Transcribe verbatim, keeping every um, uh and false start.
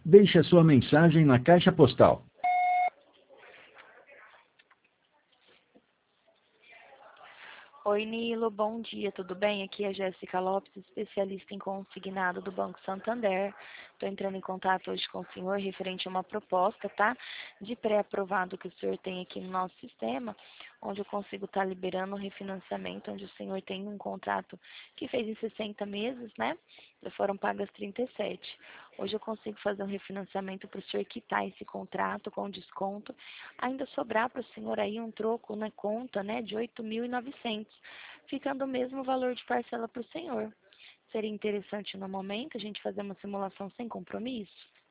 Deixe a sua mensagem na caixa postal. Oi, Nilo, bom dia, tudo bem? Aqui é a Jéssica Lopes, especialista em consignado do Banco Santander. Estou entrando em contato hoje com o senhor referente a uma proposta, tá? De pré-aprovado que o senhor tem aqui no nosso sistema, onde eu consigo estar liberando um refinanciamento, onde o senhor tem um contrato que fez em sessenta meses, né? Já foram pagas trinta e sete. Hoje eu consigo fazer um refinanciamento para o senhor quitar esse contrato com desconto, ainda sobrar para o senhor aí um troco na conta, né, de oito mil e novecentos, ficando o mesmo valor de parcela para o senhor. Seria interessante no momento a gente fazer uma simulação sem compromisso?